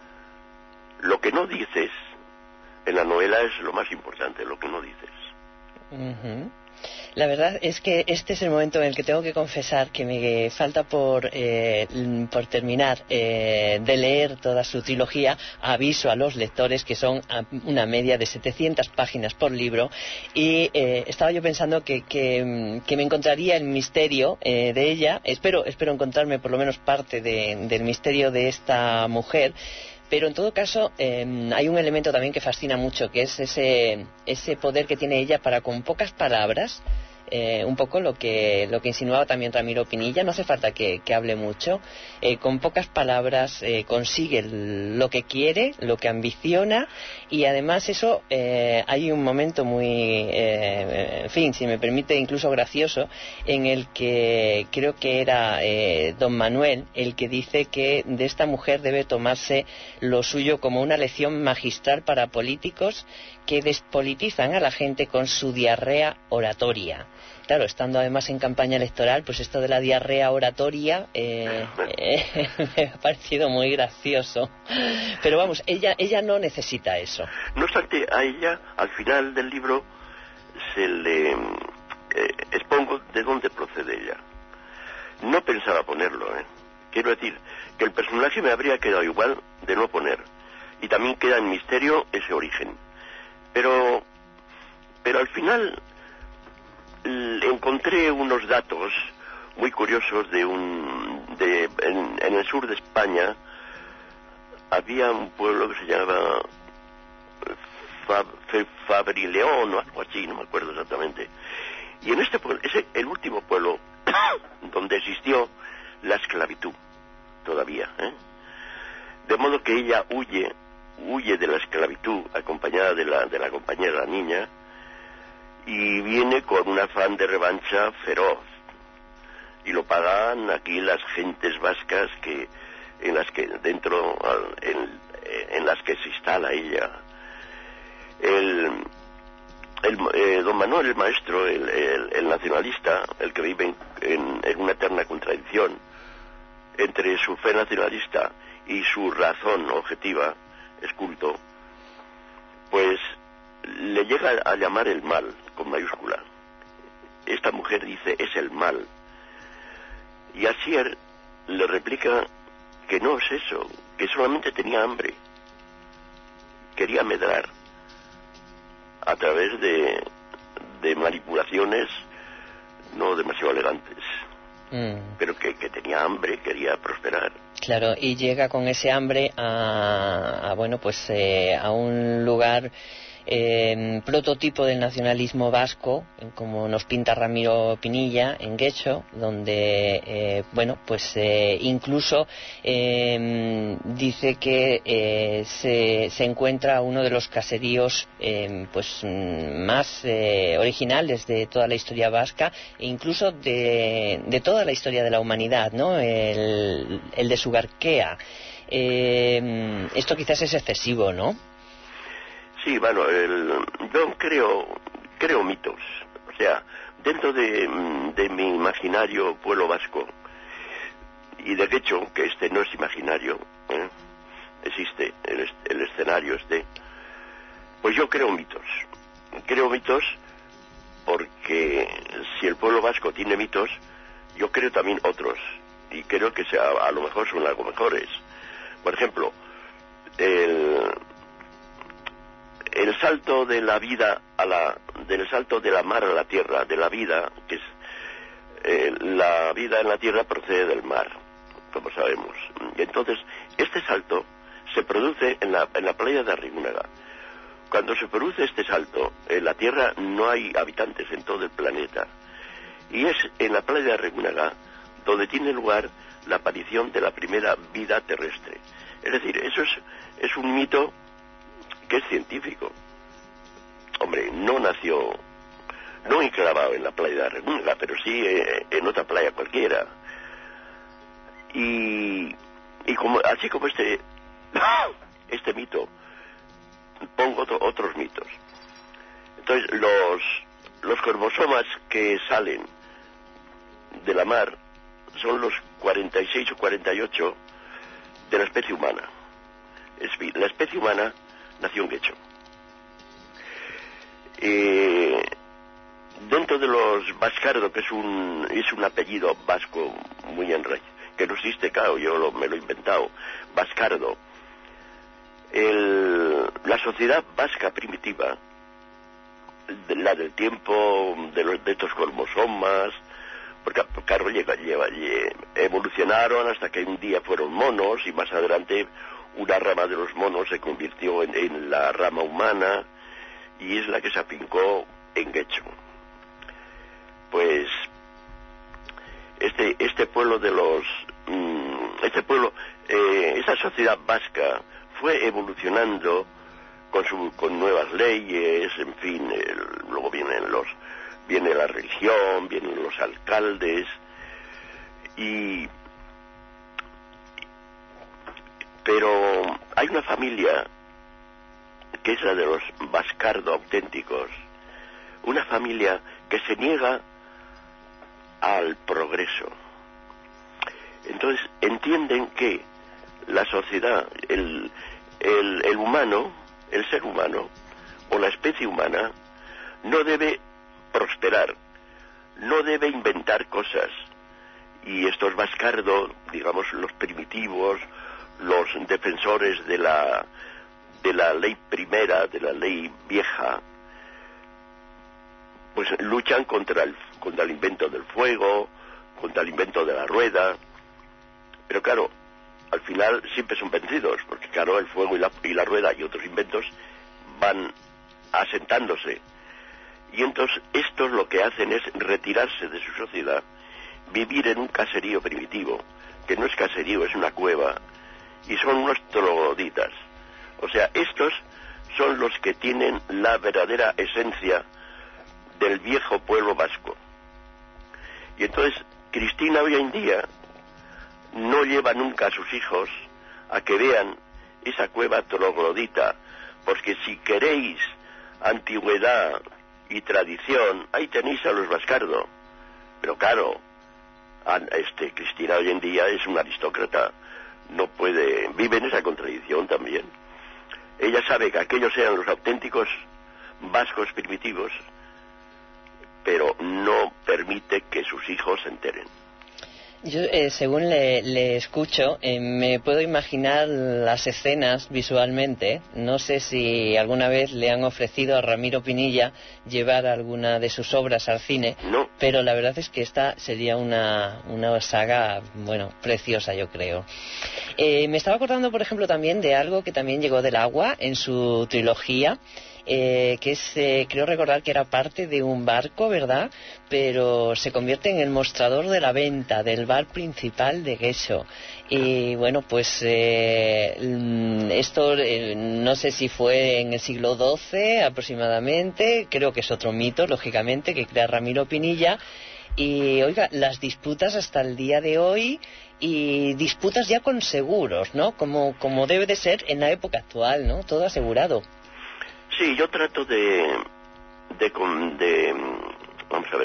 Lo que no dices en la novela es lo más importante, lo que no dices. Uh-huh. La verdad es que este es el momento en el que tengo que confesar que me falta por, eh, por terminar eh, de leer toda su trilogía. Aviso a los lectores que son una media de setecientas páginas por libro, y eh, estaba yo pensando que, que, que me encontraría el misterio eh, de ella. Espero, espero encontrarme por lo menos parte de, del misterio de esta mujer. Pero en todo caso eh, hay un elemento también que fascina mucho, que es ese, ese poder que tiene ella para, con pocas palabras, eh, un poco lo que, lo que insinuaba también Ramiro Pinilla, no hace falta que, que hable mucho, eh, con pocas palabras eh, consigue lo que quiere, lo que ambiciona, y además eso, eh, hay un momento muy, eh, en fin, si me permite, incluso gracioso, en el que creo que era eh, don Manuel el que dice que de esta mujer debe tomarse lo suyo como una lección magistral para políticos que despolitizan a la gente con su diarrea oratoria. Claro, estando además en campaña electoral, pues esto de la diarrea oratoria eh, eh, me ha parecido muy gracioso. Pero vamos, ella ella no necesita eso. No obstante, a ella, al final del libro, se le eh, expongo de dónde procede ella. No pensaba ponerlo, ¿eh? Quiero decir que el personaje me habría quedado igual de no poner. Y también queda en misterio ese origen. Pero, pero al final encontré unos datos muy curiosos de un de en, en el sur de España había un pueblo que se llamaba Fab, Fabrileón o algo así, no me acuerdo exactamente, y en este pueblo es el último pueblo donde existió la esclavitud todavía, ¿eh? De modo que ella huye huye de la esclavitud acompañada de la de la compañera, la niña, y viene con un afán de revancha feroz, y lo pagan aquí las gentes vascas que en las que dentro en, en las que se instala ella. El, el eh, don Manuel, el maestro, el, el, el nacionalista, el que vive en, en, en una eterna contradicción entre su fe nacionalista y su razón objetiva, es culto, pues le llega a llamar el mal con mayúscula. Esta mujer dice es el mal, y Asier le replica que no es eso, que solamente tenía hambre, quería medrar a través de de manipulaciones no demasiado elegantes, mm. pero que, que tenía hambre, quería prosperar. Claro, y llega con ese hambre a, a bueno, pues eh, a un lugar eh, prototipo del nacionalismo vasco, como nos pinta Ramiro Pinilla, en Guecho, donde eh, bueno, pues eh, incluso eh, dice que eh, se, se encuentra uno de los caseríos eh, pues más eh, originales de toda la historia vasca, e incluso de, de toda la historia de la humanidad, ¿no? El, el de Sugarquea. Eh, esto quizás es excesivo, ¿no? Sí, bueno, el, yo creo creo mitos. O sea, dentro de, de mi imaginario pueblo vasco, y de hecho que este no es imaginario, ¿eh? existe el, el escenario este, pues yo creo mitos. Creo mitos porque si el pueblo vasco tiene mitos, yo creo también otros, y creo que sea, a lo mejor son algo mejores. Por ejemplo, el... el salto de la vida a la del salto de la mar a la tierra, de la vida, que es eh, la vida en la tierra procede del mar, como sabemos. Y entonces este salto se produce en la en la playa de Arrigúnaga. Cuando se produce este salto, en la tierra no hay habitantes en todo el planeta, y es en la playa de Arrigúnaga donde tiene lugar la aparición de la primera vida terrestre. Es decir, eso es es un mito que es científico. Hombre, no nació, no enclavado en la playa de Arrigúnaga, pero sí eh, en otra playa cualquiera. Y, y como, así como este, este mito, pongo otro, otros mitos. Entonces, los, los cromosomas que salen de la mar son los cuarenta y seis o cuarenta y ocho de la especie humana. Es decir, la especie humana nació en Guecho. Eh, dentro de los Bascardo, que es un es un apellido vasco muy enraizado, que no existe, claro, yo lo, me lo he inventado, Bascardo. El, la sociedad vasca primitiva, de, la del tiempo de, los, de estos cromosomas, porque claro, lleva, lleva, lleva, evolucionaron hasta que un día fueron monos y más adelante una rama de los monos se convirtió en, en la rama humana y es la que se afincó en Guecho. Pues este este pueblo de los este pueblo eh, esa sociedad vasca fue evolucionando con su con nuevas leyes, en fin, el, luego vienen los viene la religión, vienen los alcaldes y pero hay una familia que es la de los Bascardo auténticos, una familia que se niega al progreso. Entonces entienden que la sociedad, el, el, el humano, el ser humano o la especie humana no debe prosperar, no debe inventar cosas. Y estos Bascardo, digamos los primitivos, los defensores de la de la ley primera, de la ley vieja, pues luchan contra el contra el invento del fuego, contra el invento de la rueda, pero claro, al final siempre son vencidos, porque claro, el fuego y la, y la rueda y otros inventos van asentándose, y entonces estos lo que hacen es retirarse de su sociedad, vivir en un caserío primitivo, que no es caserío, es una cueva, y son unos trogloditas. O sea, estos son los que tienen la verdadera esencia del viejo pueblo vasco. Y entonces Cristina hoy en día no lleva nunca a sus hijos a que vean esa cueva troglodita, porque si queréis antigüedad y tradición, ahí tenéis a los Bascardo. Pero claro, este Cristina hoy en día es una aristócrata, no puede, vive en esa contradicción también. Ella sabe que aquellos eran los auténticos vascos primitivos, pero no permite que sus hijos se enteren. Yo, eh, según le, le escucho, eh, me puedo imaginar las escenas visualmente. No sé si alguna vez le han ofrecido a Ramiro Pinilla llevar alguna de sus obras al cine, no. Pero la verdad es que esta sería una, una saga, bueno, preciosa, yo creo. Eh, me estaba acordando, por ejemplo, también de algo que también llegó del agua en su trilogía. Eh, que es, eh, creo recordar que era parte de un barco, ¿verdad? Pero se convierte en el mostrador de la venta del bar principal de Guecho. Y bueno, pues eh, esto eh, no sé si fue en el siglo doce aproximadamente, creo que es otro mito, lógicamente, que crea Ramiro Pinilla. Y oiga, las disputas hasta el día de hoy, y disputas ya con seguros, ¿no? Como, como debe de ser en la época actual, ¿no? Todo asegurado. Sí, yo trato de, de, de, vamos a ver,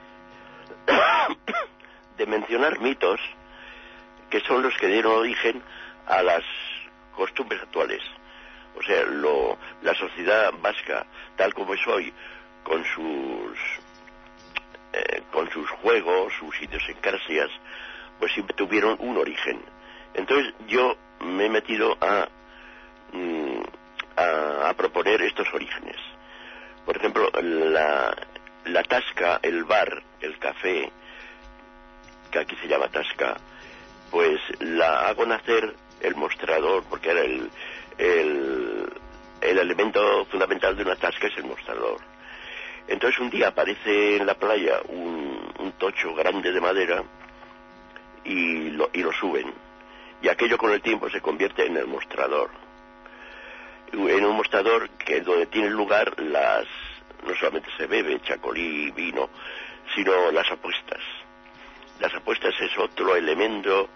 de mencionar mitos que son los que dieron origen a las costumbres actuales. O sea, lo, la sociedad vasca, tal como es hoy, con sus, eh, con sus juegos, sus idiosincrasias, pues siempre tuvieron un origen. Entonces yo me he metido a... Mm, A, a proponer estos orígenes. Por ejemplo, la, la tasca, el bar, el café, que aquí se llama tasca, pues la hago nacer el mostrador, porque era el, el, el elemento fundamental de una tasca es el mostrador. Entonces un día aparece en la playa un, un tocho grande de madera y lo, y lo suben, y aquello con el tiempo se convierte en el mostrador. En un mostrador que donde tienen lugar las, no solamente se bebe chacolí, vino, sino las apuestas. Las apuestas es otro elemento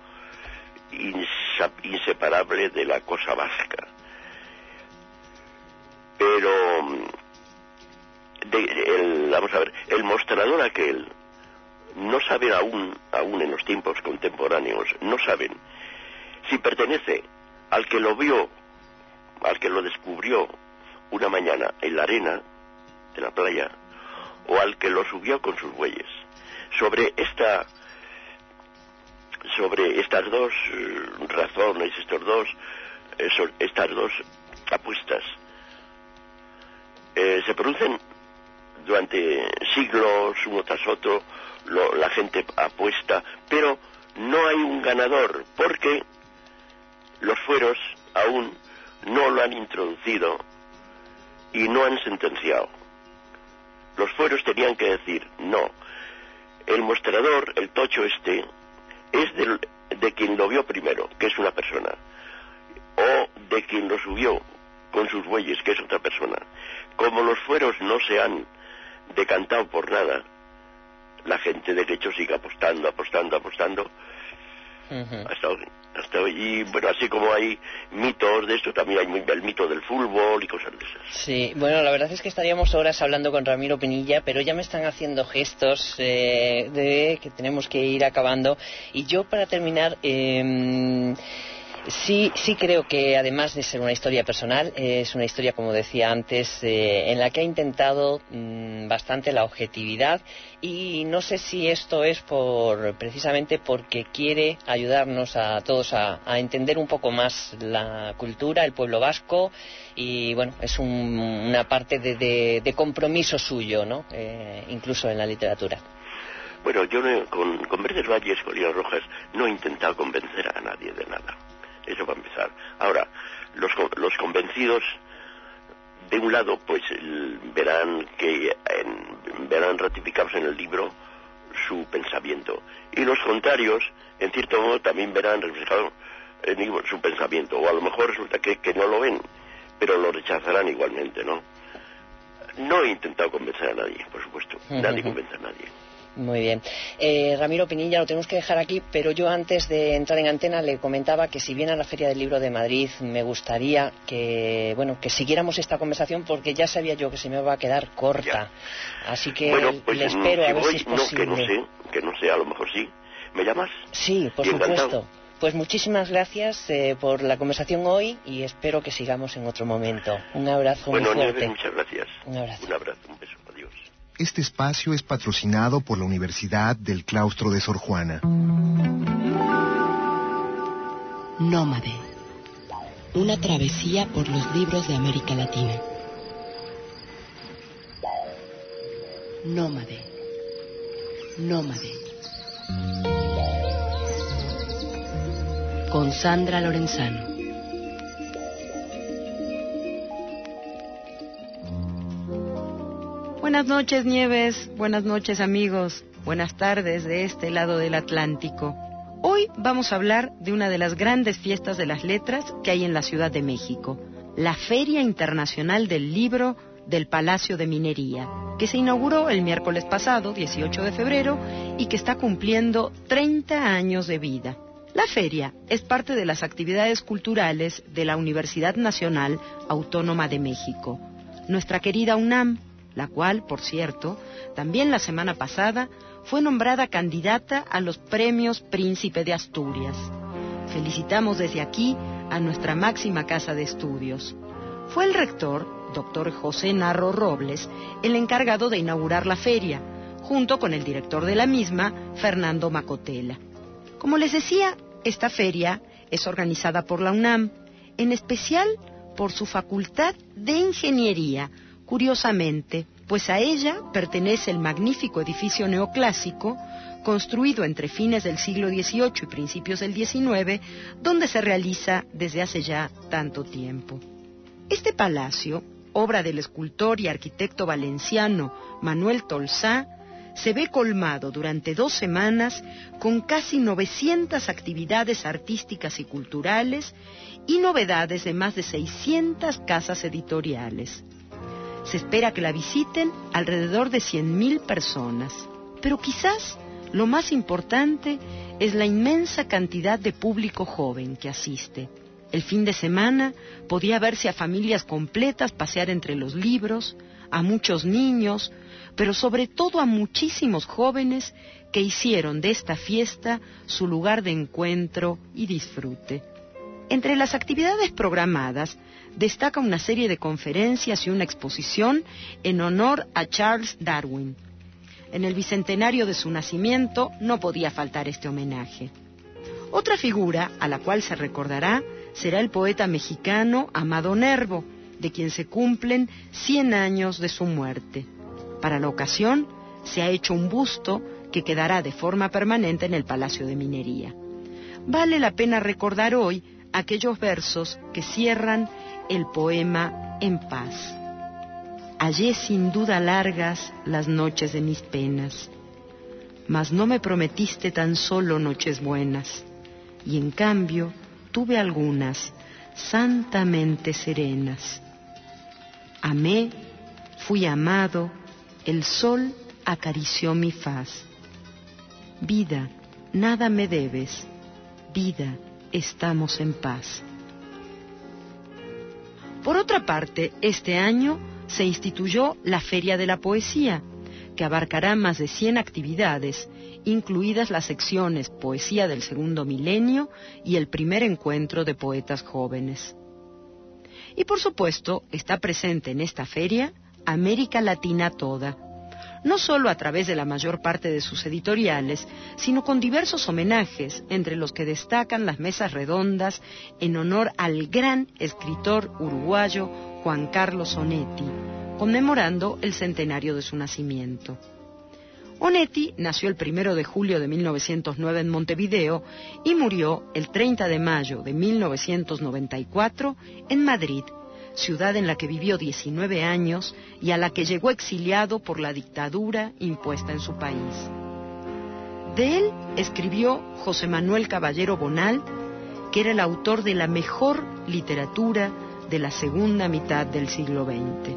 inseparable de la cosa vasca. Pero de, el, vamos a ver, el mostrador aquel, no saben aún, aún en los tiempos contemporáneos, no saben si pertenece al que lo vio, al que lo descubrió una mañana en la arena de la playa, o al que lo subió con sus bueyes. Sobre esta, sobre estas dos razones, estos dos, estas dos apuestas, eh, se producen durante siglos, uno tras otro, lo, la gente apuesta, pero no hay un ganador, porque los fueros aún no lo han introducido y no han sentenciado. Los fueros tenían que decir, no, el mostrador, el tocho este, es del, de quien lo vio primero, que es una persona, o de quien lo subió con sus bueyes, que es otra persona. Como los fueros no se han decantado por nada, la gente de hecho sigue apostando, apostando, apostando, uh-huh. hasta hoy. Hasta hoy. Y bueno, así como hay mitos de esto, también hay el mito del fútbol y cosas de esas. Sí, bueno, la verdad es que estaríamos horas hablando con Ramiro Pinilla, pero ya me están haciendo gestos eh, de que tenemos que ir acabando. Y yo, para terminar, eh, sí, sí creo que además de ser una historia personal, eh, es una historia, como decía antes, eh, en la que ha intentado mmm, bastante la objetividad. Y no sé si esto es por precisamente porque quiere ayudarnos a todos a, a entender un poco más la cultura, el pueblo vasco, y bueno, es un, una parte de, de, de compromiso suyo, ¿no? Eh, incluso en la literatura. Bueno, yo no, con, con Verdes Valles, Colinas Rojas, no he intentado convencer a nadie de nada. Eso para empezar. Ahora, los, los convencidos, de un lado, pues el, verán que en, verán ratificados en el libro su pensamiento, y los contrarios, en cierto modo, también verán reflejado en el libro su pensamiento, o a lo mejor resulta que, que no lo ven, pero lo rechazarán igualmente, ¿no? No he intentado convencer a nadie, por supuesto. Uh-huh. Nadie convence a nadie. Muy bien. Eh, Ramiro Pinilla, lo tenemos que dejar aquí, pero yo antes de entrar en antena le comentaba que si viene a la Feria del Libro de Madrid me gustaría que, bueno, que siguiéramos esta conversación, porque ya sabía yo que se me va a quedar corta. Ya. Así que bueno, pues, le espero si a ver voy, si es posible. No, que no sé, que no sé, a lo mejor sí. ¿Me llamas? Sí, por y supuesto. Encantado. Pues muchísimas gracias eh, por la conversación hoy, y espero que sigamos en otro momento. Un abrazo bueno, muy fuerte. Nieves, muchas gracias. Un abrazo. Un abrazo, un beso. Adiós. Este espacio es patrocinado por la Universidad del Claustro de Sor Juana. Nómade. Una travesía por los libros de América Latina. Nómade. Nómade. Con Sandra Lorenzano. Buenas noches, Nieves. Buenas noches, amigos. Buenas tardes de este lado del Atlántico. Hoy vamos a hablar de una de las grandes fiestas de las letras que hay en la Ciudad de México, la Feria Internacional del Libro del Palacio de Minería, que se inauguró el miércoles pasado, dieciocho de febrero, y que está cumpliendo treinta años de vida. La feria es parte de las actividades culturales de la Universidad Nacional Autónoma de México, nuestra querida UNAM, la cual, por cierto, también la semana pasada fue nombrada candidata a los premios Príncipe de Asturias. Felicitamos desde aquí a nuestra máxima casa de estudios. Fue el rector, doctor José Narro Robles, el encargado de inaugurar la feria, junto con el director de la misma, Fernando Macotela. Como les decía, esta feria es organizada por la UNAM, en especial por su Facultad de Ingeniería, curiosamente, pues a ella pertenece el magnífico edificio neoclásico, construido entre fines del siglo dieciocho y principios del diecinueve, donde se realiza desde hace ya tanto tiempo. Este palacio, obra del escultor y arquitecto valenciano Manuel Tolsá, se ve colmado durante dos semanas con casi novecientas actividades artísticas y culturales y novedades de más de seiscientas casas editoriales. Se espera que la visiten alrededor de cien mil personas. Pero quizás lo más importante es la inmensa cantidad de público joven que asiste. El fin de semana podía verse a familias completas pasear entre los libros, a muchos niños, pero sobre todo a muchísimos jóvenes que hicieron de esta fiesta su lugar de encuentro y disfrute. Entre las actividades programadas destaca una serie de conferencias y una exposición en honor a Charles Darwin. En el bicentenario de su nacimiento no podía faltar este homenaje. Otra figura a la cual se recordará será el poeta mexicano Amado Nervo, de quien se cumplen cien años de su muerte. Para la ocasión se ha hecho un busto que quedará de forma permanente en el Palacio de Minería. Vale la pena recordar hoy aquellos versos que cierran el poema En paz. Hallé sin duda largas las noches de mis penas, mas no me prometiste tan solo noches buenas, y en cambio tuve algunas santamente serenas. Amé, fui amado, el sol acarició mi faz. Vida, nada me debes, vida, estamos en paz. Por otra parte, este año se instituyó la Feria de la Poesía, que abarcará más de cien actividades, incluidas las secciones Poesía del Segundo Milenio y el primer encuentro de poetas jóvenes. Y por supuesto, está presente en esta feria América Latina toda, no solo a través de la mayor parte de sus editoriales, sino con diversos homenajes, entre los que destacan las mesas redondas en honor al gran escritor uruguayo Juan Carlos Onetti, conmemorando el centenario de su nacimiento. Onetti nació el primero de julio de mil novecientos nueve en Montevideo y murió el treinta de mayo de mil novecientos noventa y cuatro en Madrid, ciudad en la que vivió diecinueve años y a la que llegó exiliado por la dictadura impuesta en su país. De él escribió José Manuel Caballero Bonald, que era el autor de la mejor literatura de la segunda mitad del siglo veinte.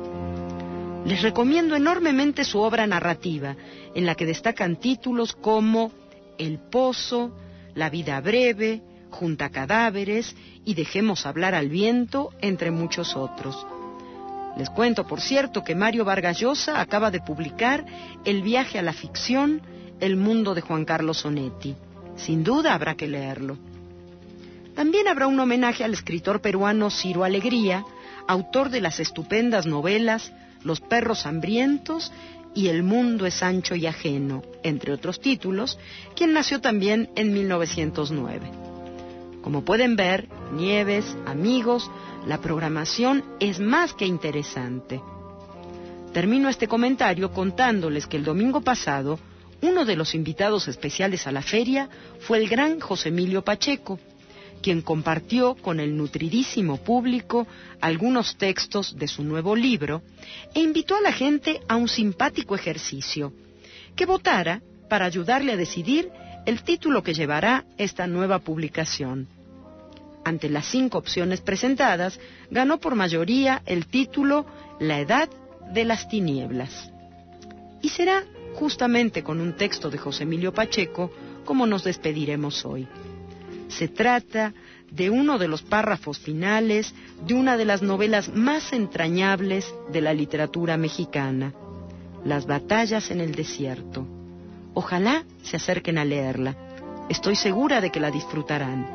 Les recomiendo enormemente su obra narrativa, en la que destacan títulos como El Pozo, La vida breve, Junta cadáveres y Dejemos hablar al viento, entre muchos otros. Les cuento, por cierto, que Mario Vargas Llosa acaba de publicar El viaje a la ficción, El mundo de Juan Carlos Onetti. Sin duda habrá que leerlo. También habrá un homenaje al escritor peruano Ciro Alegría, autor de las estupendas novelas Los perros hambrientos y El mundo es ancho y ajeno, entre otros títulos, quien nació también en mil novecientos nueve. Como pueden ver, Nieves, amigos, la programación es más que interesante. Termino este comentario contándoles que el domingo pasado, uno de los invitados especiales a la feria fue el gran José Emilio Pacheco, quien compartió con el nutridísimo público algunos textos de su nuevo libro e invitó a la gente a un simpático ejercicio, que votara para ayudarle a decidir el título que llevará esta nueva publicación. Ante las cinco opciones presentadas, ganó por mayoría el título La edad de las tinieblas. Y será justamente con un texto de José Emilio Pacheco como nos despediremos hoy. Se trata de uno de los párrafos finales de una de las novelas más entrañables de la literatura mexicana, Las batallas en el desierto. Ojalá se acerquen a leerla. Estoy segura de que la disfrutarán.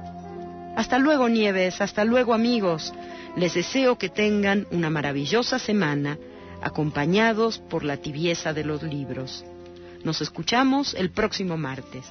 Hasta luego, Nieves, hasta luego, amigos. Les deseo que tengan una maravillosa semana, acompañados por la tibieza de los libros. Nos escuchamos el próximo martes.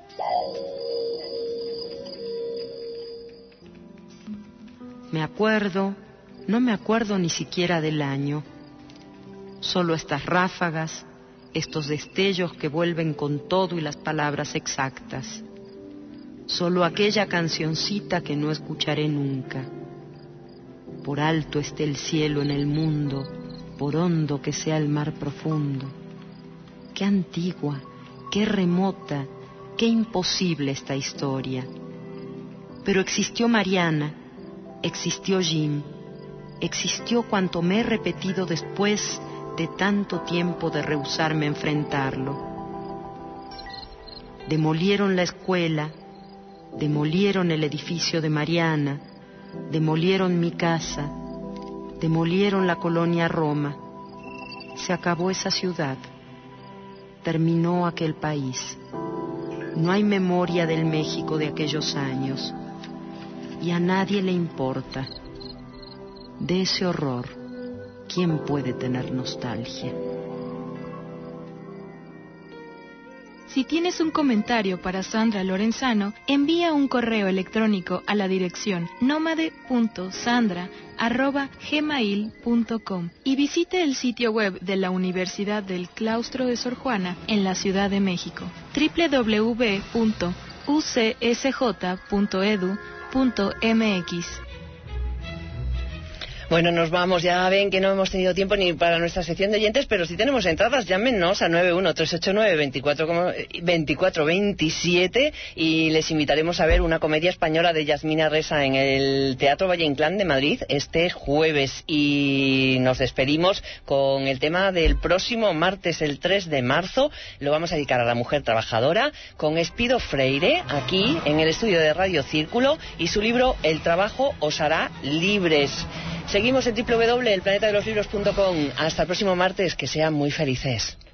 Me acuerdo, no me acuerdo ni siquiera del año. Solo estas ráfagas, estos destellos que vuelven con todo y las palabras exactas. Solo aquella cancioncita que no escucharé nunca. Por alto esté el cielo en el mundo, por hondo que sea el mar profundo. Qué antigua, qué remota, qué imposible esta historia. Pero existió Mariana, existió Jim, existió cuanto me he repetido después de tanto tiempo de rehusarme a enfrentarlo. Demolieron la escuela, demolieron el edificio de Mariana, demolieron mi casa, demolieron la colonia Roma, Se acabó esa ciudad. Terminó aquel país. No hay memoria del México de aquellos años. Y a nadie le importa. De ese horror, ¿quién puede tener nostalgia? Si tienes un comentario para Sandra Lorenzano, envía un correo electrónico a la dirección nómade punto sandra arroba gmail punto com y visite el sitio web de la Universidad del Claustro de Sor Juana en la Ciudad de México, doble u doble u doble u punto u c s j punto e d u punto m x. Bueno, nos vamos. Ya ven que no hemos tenido tiempo ni para nuestra sección de oyentes, pero si tenemos entradas, llámenos a nueve uno tres ocho nueve veinticuatro veintisiete y les invitaremos a ver una comedia española de Yasmina Resa en el Teatro Valle Inclán de Madrid este jueves. Y nos despedimos con el tema del próximo martes, el tres de marzo. Lo vamos a dedicar a la mujer trabajadora con Espido Freire, aquí en el estudio de Radio Círculo, y su libro El trabajo os hará libres. Seguimos en doble u doble u doble u punto el planeta de los libros punto com. Hasta el próximo martes, que sean muy felices.